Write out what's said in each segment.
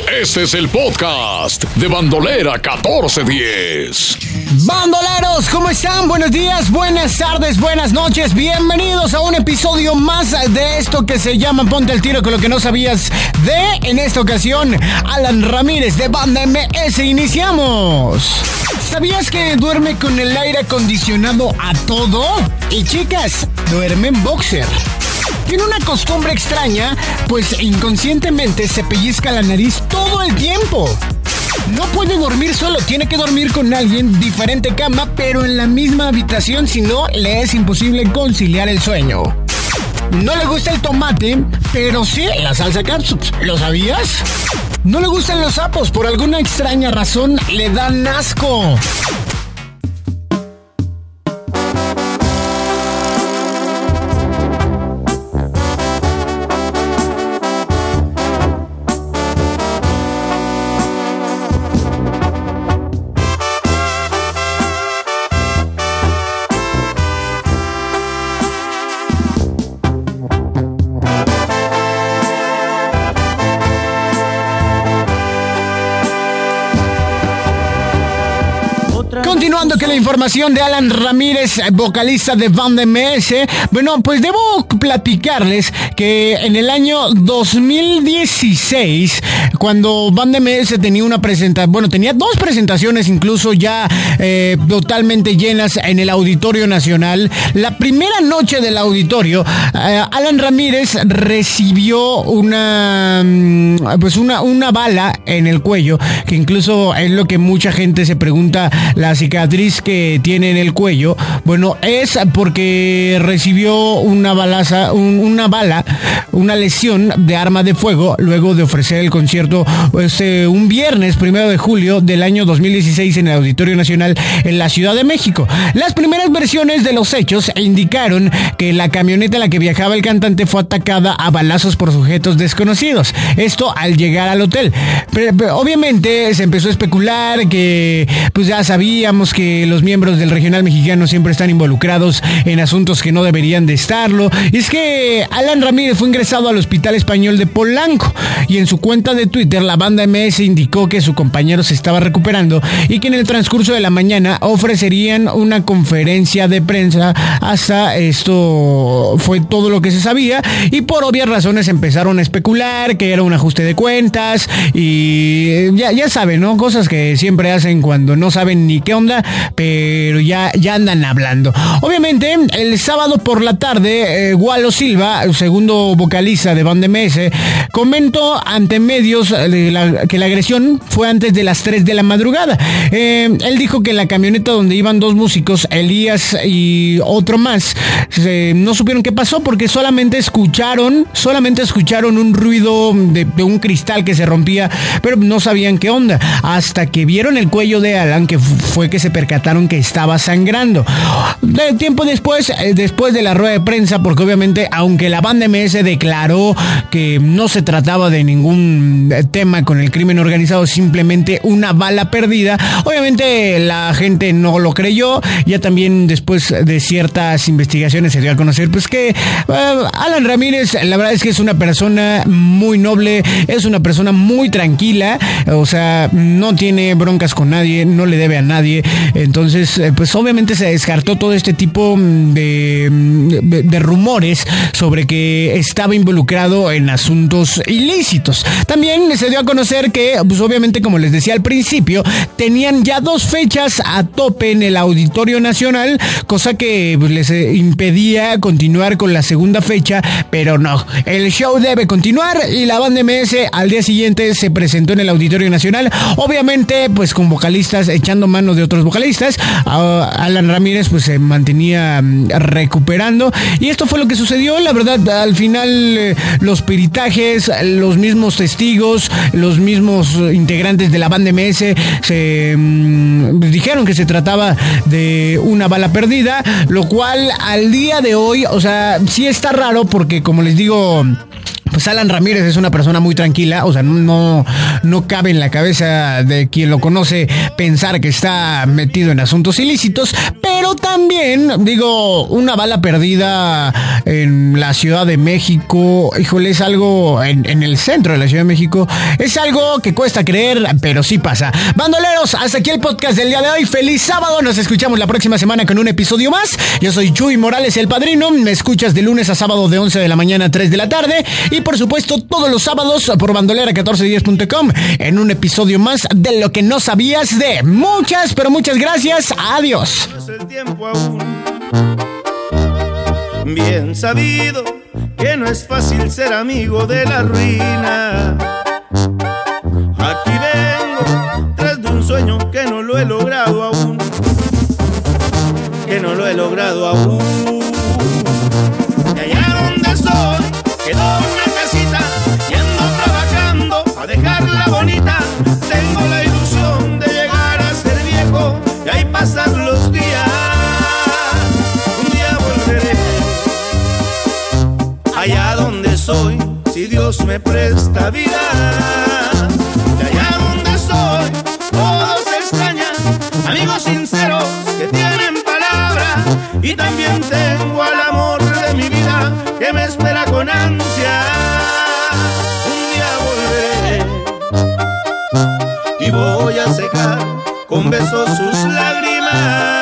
Este es el podcast de Bandolera 1410. Bandoleros, ¿cómo están? Buenos días, buenas tardes, buenas noches. Bienvenidos a un episodio más de esto que se llama Ponte al Tiro con lo que no sabías de, en esta ocasión, Alan Ramírez de Banda MS. Iniciamos. ¿Sabías que duerme con el aire acondicionado a todo? Y chicas, duerme en boxer. Tiene una costumbre extraña, pues inconscientemente se pellizca la nariz todo el tiempo. No puede dormir solo, tiene que dormir con alguien, diferente cama, pero en la misma habitación, si no, le es imposible conciliar el sueño. No le gusta el tomate, pero sí la salsa catsup. ¿Lo sabías? No le gustan los sapos, por alguna extraña razón le dan asco. Continuando con la información de Alan Ramírez, vocalista de Banda MS, bueno, pues debo platicarles que en el año 2016, cuando Banda MS tenía una presentación, bueno, tenía dos presentaciones incluso ya totalmente llenas en el Auditorio Nacional. La primera noche del auditorio, Alan Ramírez recibió una bala en el cuello, que incluso es lo que mucha gente se pregunta, la cicatriz que tiene en el cuello, bueno, es porque recibió una lesión de arma de fuego luego de ofrecer el concierto un viernes 1 de julio del año 2016 en el Auditorio Nacional en la Ciudad de México. Las primeras versiones de los hechos indicaron que la camioneta en la que viajaba el cantante fue atacada a balazos por sujetos desconocidos. Esto al llegar al hotel. Pero obviamente se empezó a especular que pues ya sabíamos que los miembros del regional mexicano siempre están involucrados en asuntos que no deberían de estarlo. Y es que Alan Ramírez fue ingresado al Hospital Español de Polanco y en su cuenta de Twitter la Banda MS indicó que su compañero se estaba recuperando y que en el transcurso de la mañana ofrecerían una conferencia de prensa. Hasta esto fue todo lo que se sabía y por obvias razones empezaron a especular que era un ajuste de cuentas y ya saben, ¿no? Cosas que siempre hacen cuando no saben ni qué onda, pero ya andan hablando. Obviamente, el sábado por la tarde, Walo Silva, segundo vocalista de Banda MS, comentó ante medios que la agresión fue antes de las 3 de la madrugada. Él dijo que en la camioneta donde iban dos músicos, Elías y otro más, no supieron qué pasó porque solamente escucharon un ruido de un cristal que se rompía, pero no sabían qué onda, hasta que vieron el cuello de Alan, que fue que se percataron que estaba sangrando. Tiempo después de la rueda de prensa, porque obviamente aunque la Banda MS declaró que no se trataba de ningún tema con el crimen organizado, simplemente una bala perdida, obviamente la gente no lo creyó. Ya también después de ciertas investigaciones se dio a conocer pues que Alan Ramírez, la verdad es que es una persona muy noble, es una persona muy tranquila, o sea, no tiene broncas con nadie, no le debe a nadie. Entonces, pues obviamente se descartó todo este tipo de rumores sobre que estaba involucrado en asuntos ilícitos. También se dio a conocer que, pues obviamente, como les decía al principio, tenían ya 2 fechas a tope en el Auditorio Nacional, cosa que pues, les impedía continuar con la segunda fecha, pero no, el show debe continuar y la Banda MS al día siguiente se presentó en el Auditorio Nacional, obviamente pues con vocalistas echando mano de otros vocalistas. Alan Ramírez pues se mantenía recuperando y esto fue lo que sucedió. La verdad, al final los peritajes, los mismos testigos, los mismos integrantes de la Banda MS se dijeron que se trataba de una bala perdida, lo cual al día de hoy, o sea, sí está raro porque como les digo, pues Alan Ramírez es una persona muy tranquila, o sea, no cabe en la cabeza de quien lo conoce pensar que está metido en asuntos ilícitos, pero también, digo, una bala perdida en la Ciudad de México, híjole, es algo en el centro de la Ciudad de México, es algo que cuesta creer, pero sí pasa. Bandoleros, hasta aquí el podcast del día de hoy. Feliz sábado, nos escuchamos la próxima semana con un episodio más. Yo soy Chuy Morales, el padrino. Me escuchas de lunes a sábado de 11 de la mañana a 3 de la tarde. Y por supuesto, todos los sábados por bandolera1410.com en un episodio más de Lo que no sabías de. Muchas, pero muchas gracias. Adiós. No es el tiempo aún. Bien sabido que no es fácil ser amigo de la ruina. Aquí vengo tras de un sueño que no lo he logrado aún. Que no lo he logrado aún. Y allá donde estoy quedó una casita y ando trabajando a dejarla bonita. Tengo la ilusión de llegar a ser viejo y ahí pasar los días. Un día volveré allá donde soy, si Dios me presta vida. De allá donde soy, todos extrañan amigos sinceros que tienen palabra. Y también tengo al amor de mi vida que me espera con ansia. Un día volveré y voy a secar con besos sus lágrimas.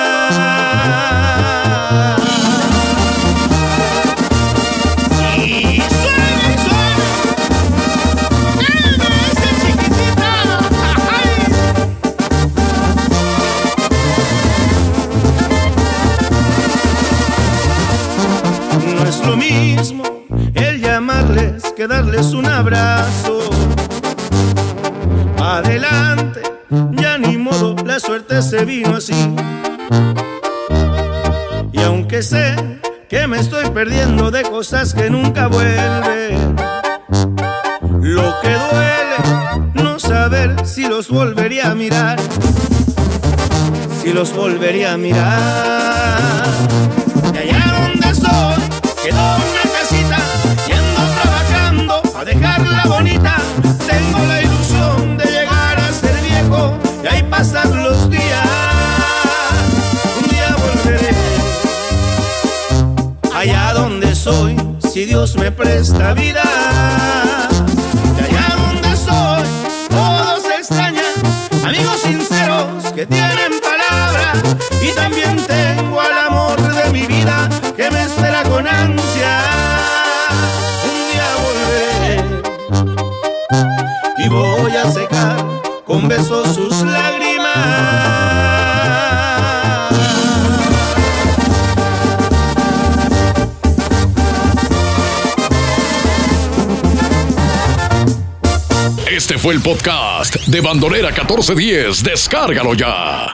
No es lo mismo el llamarles que darles un abrazo. Adelante, ya ni modo, la suerte se vino así. Y aunque sé que me estoy perdiendo de cosas que nunca vuelven, lo que duele no saber si los volvería a mirar, si los volvería a mirar. Y allá donde estoy quedó una casita y ando trabajando a dejarla bonita. Tengo la ilusión de llegar a ser viejo y ahí pasar los días. Un día volveré allá donde soy, si Dios me presta vida. De allá donde soy, todos extrañan amigos sinceros que tienen palabra. Y también tengo al amor de mi vida que me espera con ansia. Un día volveré y voy a secar con besos sus lágrimas. Este fue el podcast de Bandolera 1410. Descárgalo ya.